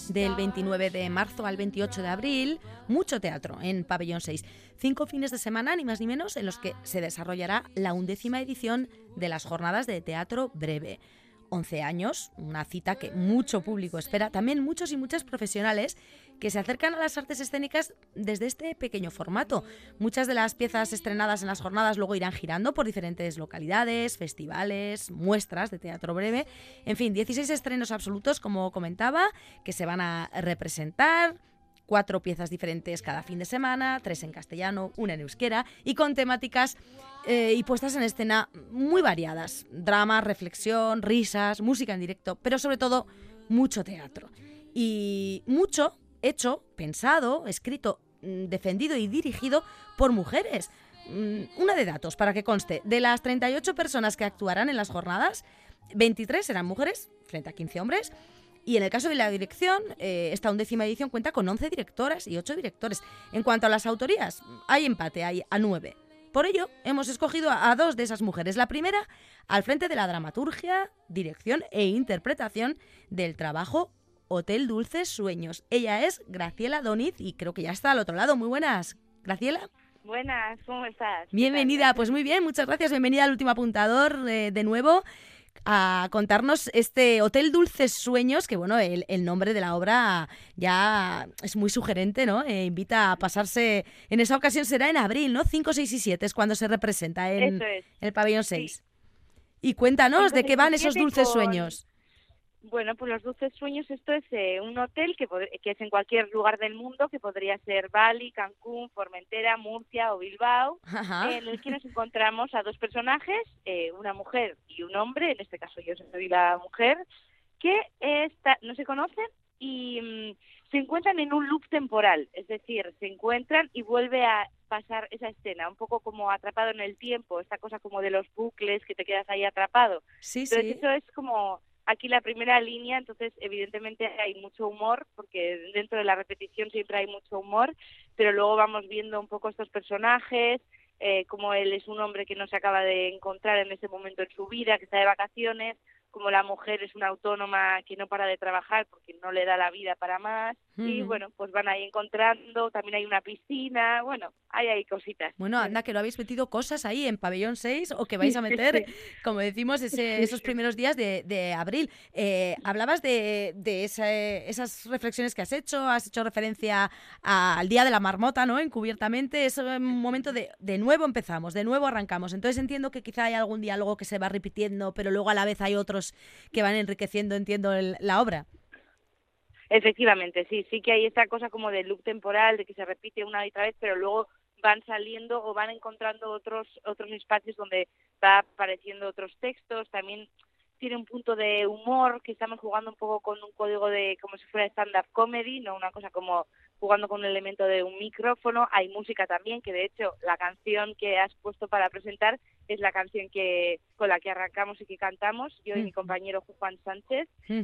Del 29 de marzo al 28 de abril, mucho teatro en Pabellón 6. 5 fines de semana, ni más ni menos, en los que se desarrollará la 11ª edición de las Jornadas de Teatro Breve. 11 años, una cita que mucho público espera, también muchos y muchas profesionales que se acercan a las artes escénicas desde este pequeño formato. Muchas de las piezas estrenadas en las jornadas luego irán girando por diferentes localidades, festivales, muestras de teatro breve. En fin, 16 estrenos absolutos, como comentaba, que se van a representar. 4 piezas diferentes cada fin de semana, 3 en castellano, 1 en euskera y con temáticas y puestas en escena muy variadas. Drama, reflexión, risas, música en directo, pero sobre todo mucho teatro. Y mucho hecho, pensado, escrito, defendido y dirigido por mujeres. Una de datos, para que conste, de las 38 personas que actuarán en las jornadas, 23 serán mujeres frente a 15 hombres. Y en el caso de la dirección, esta 11ª edición cuenta con 11 directoras y 8 directores. En cuanto a las autorías, hay empate, hay a 9. Por ello, hemos escogido a 2 de esas mujeres. La primera, al frente de la dramaturgia, dirección e interpretación del trabajo Hotel Dulces Sueños. Ella es Graciela Doniz y creo que ya está al otro lado. Muy buenas, Graciela. Buenas, ¿cómo estás? Bienvenida, pues muy bien, muchas gracias. Bienvenida al Último Apuntador de nuevo, a contarnos este Hotel Dulces Sueños, que bueno, el nombre de la obra ya es muy sugerente, ¿no? Invita a pasarse, en esa ocasión será en abril, ¿no? 5, 6 y 7 es cuando se representa en el Pabellón 6. Sí. Y cuéntanos 5, de qué van esos dulces sueños. Bueno, pues los dulces sueños, esto es un hotel que es en cualquier lugar del mundo, que podría ser Bali, Cancún, Formentera, Murcia o Bilbao, en el que nos encontramos a 2 personajes, una mujer y un hombre, en este caso yo soy la mujer, que no se conocen y se encuentran en un loop temporal, es decir, se encuentran y vuelve a pasar esa escena, un poco como atrapado en el tiempo, esta cosa como de los bucles, que te quedas ahí atrapado. Sí, entonces eso es como aquí la primera línea, entonces evidentemente hay mucho humor, porque dentro de la repetición siempre hay mucho humor, pero luego vamos viendo un poco estos personajes, como él es un hombre que no se acaba de encontrar en ese momento en su vida, que está de vacaciones, como la mujer es una autónoma que no para de trabajar porque no le da la vida para más, y bueno, pues van ahí encontrando, también hay una piscina, bueno, hay cositas. Bueno, anda, que lo habéis metido cosas ahí en Pabellón 6 o que vais a meter, como decimos, esos primeros días de abril. Hablabas de esas reflexiones que has hecho referencia al Día de la Marmota, ¿no? Encubiertamente, es un momento de nuevo empezamos, de nuevo arrancamos. Entonces entiendo que quizá hay algún diálogo que se va repitiendo, pero luego a la vez hay otros que van enriqueciendo, entiendo, la obra. Efectivamente, sí que hay esta cosa como de loop temporal, de que se repite una y otra vez, pero luego van saliendo o van encontrando otros espacios donde va apareciendo otros textos. También tiene un punto de humor, que estamos jugando un poco con un código de como si fuera stand-up comedy, no una cosa como jugando con un elemento de un micrófono. Hay música también, que de hecho la canción que has puesto para presentar es la canción con la que arrancamos y que cantamos, yo y mi compañero Juan Sánchez,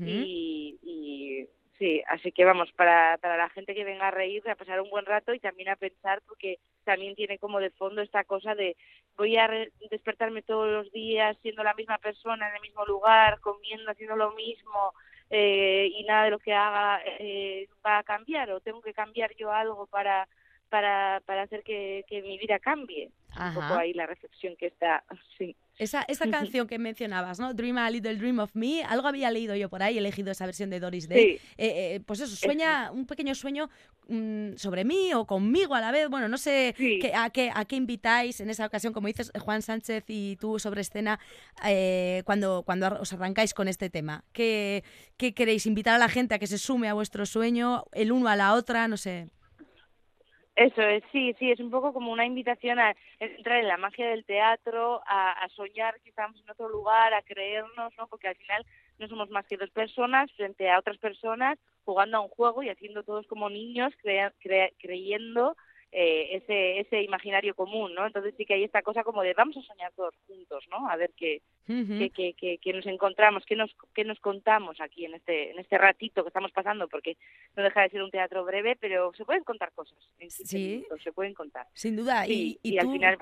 y sí, así que vamos, para la gente que venga a reír, a pasar un buen rato y también a pensar, porque también tiene como de fondo esta cosa de voy a despertarme todos los días siendo la misma persona en el mismo lugar, comiendo, haciendo lo mismo, y nada de lo que haga va a cambiar, o tengo que cambiar yo algo para hacer que mi vida cambie. Un poco ahí la reflexión que está, sí. Esa canción que mencionabas, ¿no? Dream a Little Dream of Me, algo había leído yo por ahí, he elegido esa versión de Doris Day. Sí. Pues eso, sueña un pequeño sueño sobre mí o conmigo a la vez. Bueno, no sé a qué invitáis en esa ocasión, como dices, Juan Sánchez y tú sobre escena, cuando os arrancáis con este tema. ¿Qué queréis? ¿Invitar a la gente a que se sume a vuestro sueño, el uno a la otra? No sé. Eso es, sí, es un poco como una invitación a entrar en la magia del teatro, a soñar que estamos en otro lugar, a creernos, ¿no? Porque al final no somos más que 2 personas frente a otras personas jugando a un juego y haciendo todos como niños, creyendo ese imaginario común, ¿no? Entonces sí que hay esta cosa como de vamos a soñar todos juntos, ¿no? A ver qué nos encontramos, qué nos contamos aquí en este ratito que estamos pasando, porque no deja de ser un teatro breve, pero se pueden contar cosas. En 15 minutos, se pueden contar. Sin duda. Sí, y tú... al final, bueno,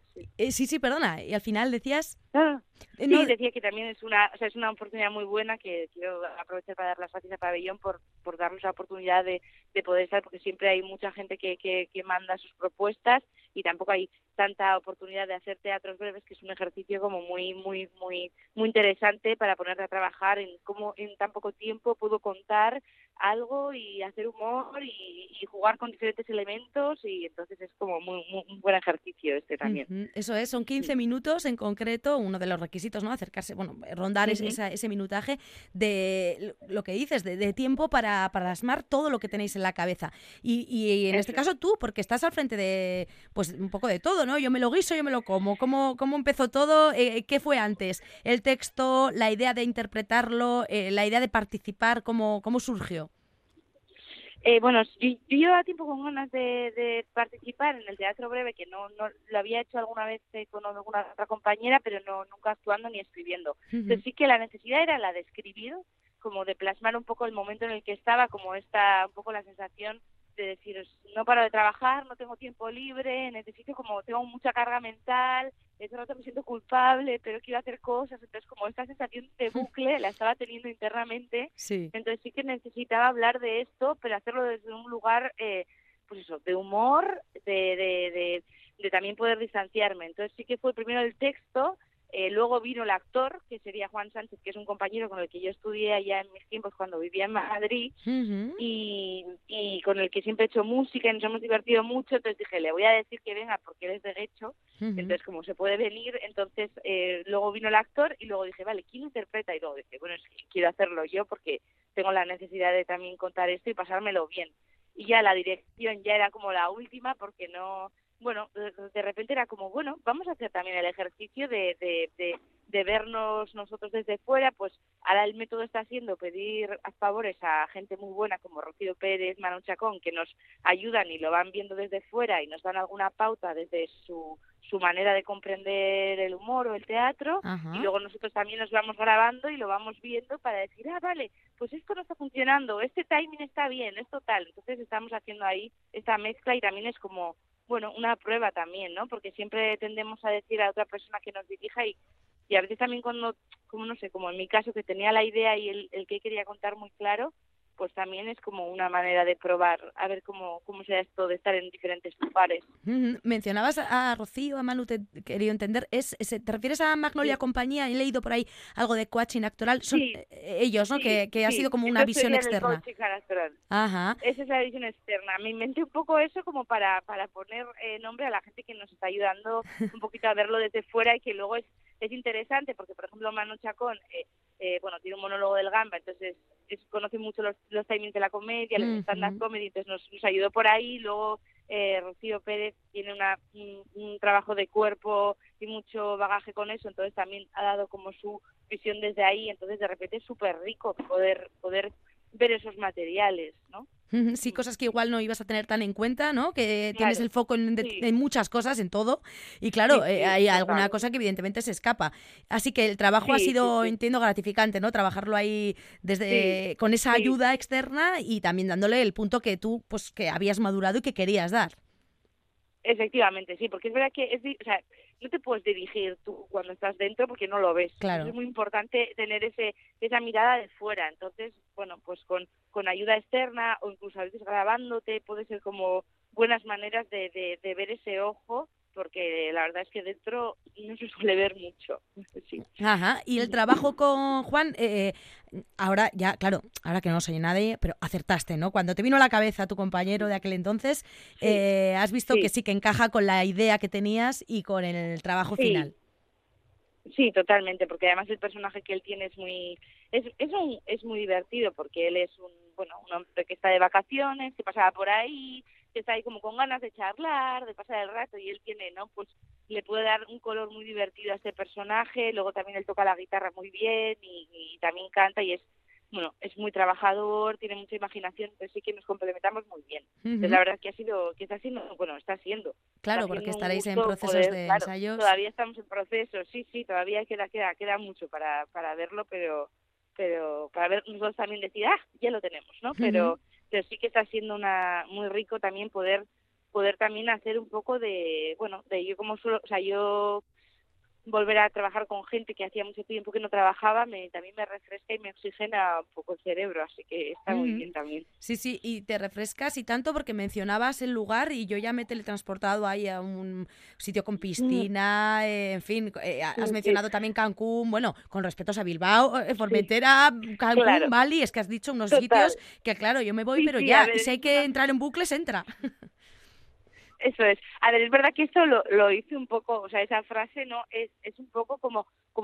sí. Sí, perdona, y al final decías... Ah, sí, no, decía que también es una, o sea, es una oportunidad muy buena que quiero aprovechar para dar las gracias a Pabellón por darnos la oportunidad de poder estar, porque siempre hay mucha gente que manda sus propuestas y tampoco hay tanta oportunidad de hacer teatros breves, que es un ejercicio como muy interesante para ponerte a trabajar en cómo en tan poco tiempo puedo contar algo y hacer humor y jugar con diferentes elementos, y entonces es como un buen ejercicio este también. Eso es, son 15 minutos en concreto, uno de los requisitos, ¿no? Acercarse, bueno, rondar ese minutaje de lo que dices, de tiempo para plasmar todo lo que tenéis en la cabeza. Y en este Eso es. caso tú, porque estás al frente de, pues, un poco de todo, ¿no? Yo me lo guiso, yo me lo como. ¿Cómo empezó todo? ¿Qué fue antes? ¿El texto, la idea de interpretarlo, la idea de participar? ¿Cómo surgió? Bueno, yo llevaba tiempo con ganas de participar en el teatro breve, que no lo había hecho alguna vez con alguna otra compañera, pero nunca actuando ni escribiendo. Entonces sí que la necesidad era la de escribir, como de plasmar un poco el momento en el que estaba, como esta, un poco la sensación de decir, no paro de trabajar, no tengo tiempo libre, necesito como, tengo mucha carga mental, de rato me siento culpable, pero quiero hacer cosas, entonces como esta sensación de bucle la estaba teniendo internamente. Sí. Entonces sí que necesitaba hablar de esto, pero hacerlo desde un lugar, pues eso, de humor, de también poder distanciarme. Entonces sí que fue primero el texto, luego vino el actor, que sería Juan Sánchez, que es un compañero con el que yo estudié allá en mis tiempos cuando vivía en Madrid, y con el que siempre he hecho música y nos hemos divertido mucho. Entonces dije, le voy a decir que venga porque él es de Guecho, entonces como se puede venir. Entonces luego vino el actor y luego dije, vale, ¿quién interpreta? Y luego dije, bueno, es que quiero hacerlo yo porque tengo la necesidad de también contar esto y pasármelo bien. Y ya la dirección ya era como la última, porque no, bueno, de repente era como, bueno, vamos a hacer también el ejercicio de vernos nosotros desde fuera. Pues ahora el método está siendo pedir favores a gente muy buena como Rocío Pérez, Manu Chacón, que nos ayudan y lo van viendo desde fuera y nos dan alguna pauta desde su manera de comprender el humor o el teatro. Ajá. Y luego nosotros también nos vamos grabando y lo vamos viendo para decir, vale, pues esto no está funcionando, este timing está bien, esto tal. Entonces estamos haciendo ahí esta mezcla, y también es como, bueno, una prueba también, ¿no? Porque siempre tendemos a decir a otra persona que nos dirija, y a veces también cuando, como no sé, como en mi caso, que tenía la idea y el que quería contar muy claro, pues también es como una manera de probar a ver cómo sea esto de estar en diferentes lugares. Mencionabas a Rocío, a Manu, te he querido entender. ¿Te refieres a Magnolia Sí, Compañía? He leído por ahí algo de coaching actoral. Son sí, ellos, ¿no? sí, Que ha sido sí. como una Estos visión serían el externa. coaching actoral. Ajá. Esa es la visión externa. Me inventé un poco eso como para poner nombre a la gente que nos está ayudando un poquito a verlo desde fuera, y que luego es interesante porque, por ejemplo, Manu Chacón, bueno, tiene un monólogo del Gamba, entonces conoce mucho los timings de la comedia, el stand-up comedy, entonces nos ayudó por ahí. Luego Rocío Pérez tiene un trabajo de cuerpo y mucho bagaje con eso, entonces también ha dado como su visión desde ahí. Entonces de repente es súper rico poder ver esos materiales, ¿no? Sí, cosas que igual no ibas a tener tan en cuenta, ¿no? Que tienes Claro, el foco sí, en muchas cosas, en todo, y claro, sí, sí, hay alguna total. cosa que evidentemente se escapa. Así que el trabajo ha Sí, sí, sido, sí, entiendo, gratificante, ¿no? Trabajarlo ahí sí, con esa sí, ayuda externa y también dándole el punto que tú, pues, que habías madurado y que querías dar. efectivamente, sí, porque es verdad que o sea, no te puedes dirigir tú cuando estás dentro porque no lo ves. Entonces es Claro. muy importante tener esa mirada de fuera. Entonces, bueno, pues con ayuda externa o incluso a veces grabándote puede ser como buenas maneras de ver ese ojo, porque la verdad es que dentro no se suele ver mucho. Sí. Ajá, y el trabajo con Juan, ahora ya, claro, ahora que no soy nadie, pero acertaste, ¿no? Cuando te vino a la cabeza tu compañero de aquel entonces, Sí, has visto que sí, sí que encaja con la idea que tenías y con el trabajo sí. final. Sí, totalmente, porque además el personaje que él tiene es muy divertido, porque él es un hombre que está de vacaciones, que pasaba por ahí, que está ahí como con ganas de charlar, de pasar el rato, y él tiene, ¿no? Pues le puede dar un color muy divertido a este personaje. Luego también él toca la guitarra muy bien y también canta, y es muy trabajador, tiene mucha imaginación, entonces sí que nos complementamos muy bien. Entonces la Ujú. verdad es que está Claro, porque siendo un estaréis en gusto procesos poder, de claro, ensayos. todavía estamos en proceso, sí, sí, todavía queda mucho para verlo, pero para ver nosotros también decir, ya lo tenemos, ¿no? Ujú. Pero sí que está siendo muy rico también poder poder también hacer un poco de, bueno, de yo como suelo, o sea, yo volver a trabajar con gente que hacía mucho tiempo que no trabajaba, también me refresca y me oxigena un poco el cerebro, así que está muy bien también. Sí, sí, y te refrescas y tanto porque mencionabas el lugar y yo ya me he teletransportado ahí a un sitio con piscina, en fin, has mencionado también Cancún, bueno, con respetos a Bilbao, Formentera, Cancún, claro. Bali, es que has dicho unos Total. sitios que claro, yo me voy, pero ya, ver, y si hay que entrar en bucles, entra. Eso es. A ver, es verdad que esto lo hice un poco, o sea, esa frase no es un poco como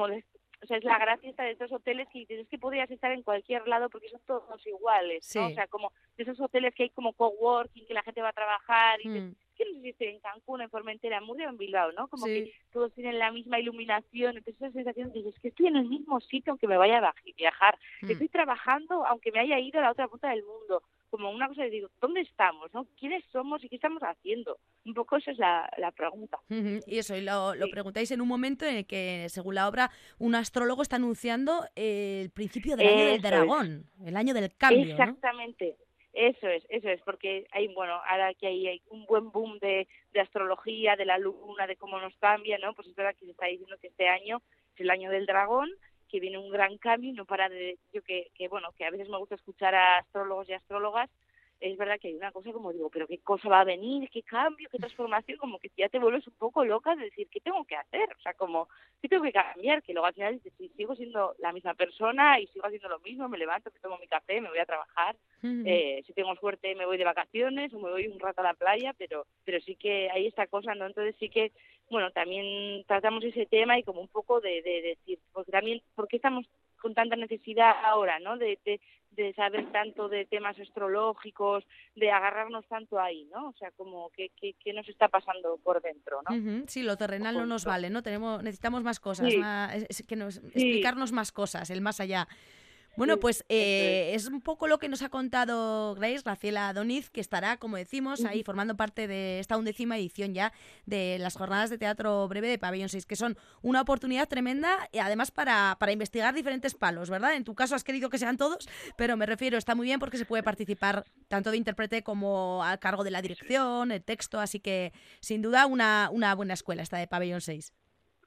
o sea, es la gracia esta de estos hoteles que dices, es que podrías estar en cualquier lado porque son todos iguales, ¿no? Sí. O sea, como de esos hoteles que hay como coworking, que la gente va a trabajar y dices, ¿qué no sé si estoy en Cancún, en Formentera, en Murcia o en Bilbao, ¿no? Como que todos tienen la misma iluminación, entonces esa sensación de dices, es que estoy en el mismo sitio aunque me vaya a viajar, estoy trabajando aunque me haya ido a la otra punta del mundo, como una cosa de digo, ¿dónde estamos, no? ¿Quiénes somos y qué estamos haciendo? Un poco esa es la pregunta. Y eso, y lo preguntáis en un momento en el que, según la obra, un astrólogo está anunciando el principio del año del dragón, el año del cambio, exactamente, ¿no? Eso es, porque hay, bueno, ahora que hay un buen boom de astrología, de la luna, de cómo nos cambia, ¿no? Pues es verdad que se está diciendo que este año es el año del dragón, que viene un gran cambio y no para de... Yo que bueno, que a veces me gusta escuchar a astrólogos y astrólogas, es verdad que hay una cosa como digo, pero qué cosa va a venir, qué cambio, qué transformación, como que ya te vuelves un poco loca de decir, ¿qué tengo que hacer? O sea, como, ¿qué tengo que cambiar? Que luego al final dices, si sigo siendo la misma persona y sigo haciendo lo mismo, me levanto, me tomo mi café, me voy a trabajar, si tengo suerte me voy de vacaciones o me voy un rato a la playa, pero sí que hay esta cosa, ¿no? Entonces sí que, bueno, también tratamos ese tema y como un poco de decir, porque también, ¿por qué estamos con tanta necesidad ahora, ¿no? De saber tanto de temas astrológicos, de agarrarnos tanto ahí, ¿no? O sea, como que nos está pasando por dentro, ¿no? Sí, lo terrenal no nos vale, ¿no? Necesitamos más cosas, explicarnos más cosas, el más allá. Bueno, pues es un poco lo que nos ha contado Graciela Doniz, que estará, como decimos, ahí formando parte de esta 11ª edición ya de las jornadas de teatro breve de Pabellón 6, que son una oportunidad tremenda y además para investigar diferentes palos, ¿verdad? En tu caso has querido que sean todos, pero me refiero, está muy bien porque se puede participar tanto de intérprete como a cargo de la dirección, el texto, así que sin duda una buena escuela esta de Pabellón 6.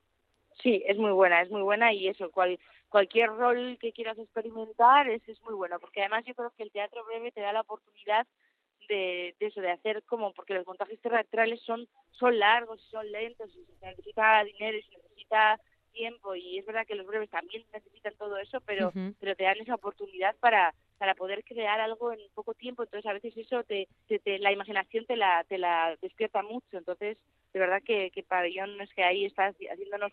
Sí, es muy buena y eso, cualquier rol que quieras experimentar es muy bueno, porque además yo creo que el teatro breve te da la oportunidad de eso, de hacer como, porque los montajes teatrales son largos y son lentos y se necesita dinero y se necesita tiempo y es verdad que los breves también necesitan todo eso, pero te dan esa oportunidad para poder crear algo en poco tiempo, entonces a veces eso la imaginación te la despierta mucho, entonces de verdad que Pabellón es que ahí está haciéndonos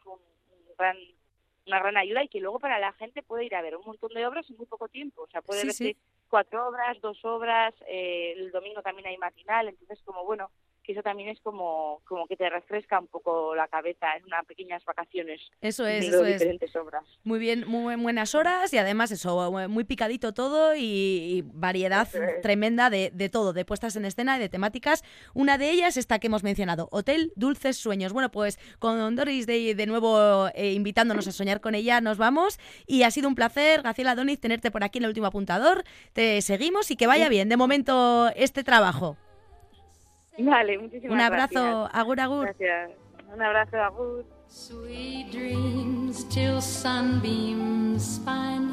una gran ayuda y que luego para la gente puede ir a ver un montón de obras en muy poco tiempo, o sea, puede verse 4 obras, 2 obras, el domingo también hay matinal, entonces como bueno, que eso también es como que te refresca un poco la cabeza en unas pequeñas vacaciones. Eso es, diferentes obras. Muy bien, muy buenas horas y además eso, muy picadito todo y variedad tremenda de todo, de puestas en escena y de temáticas. Una de ellas, esta que hemos mencionado, Hotel Dulces Sueños. Bueno, pues con Doris de nuevo invitándonos a soñar con ella, nos vamos y ha sido un placer, Graciela Doniz, tenerte por aquí en el último apuntador. Te seguimos y que vaya bien de momento este trabajo. Vale, muchísimas gracias. Un abrazo, agur, agur. Gracias. Un abrazo, agur. Sweet dreams till sunbeams find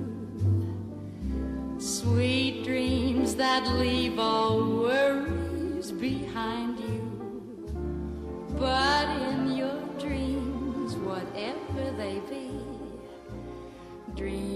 you. Sweet dreams that leave all worries behind you. But in your dreams, whatever they be, dream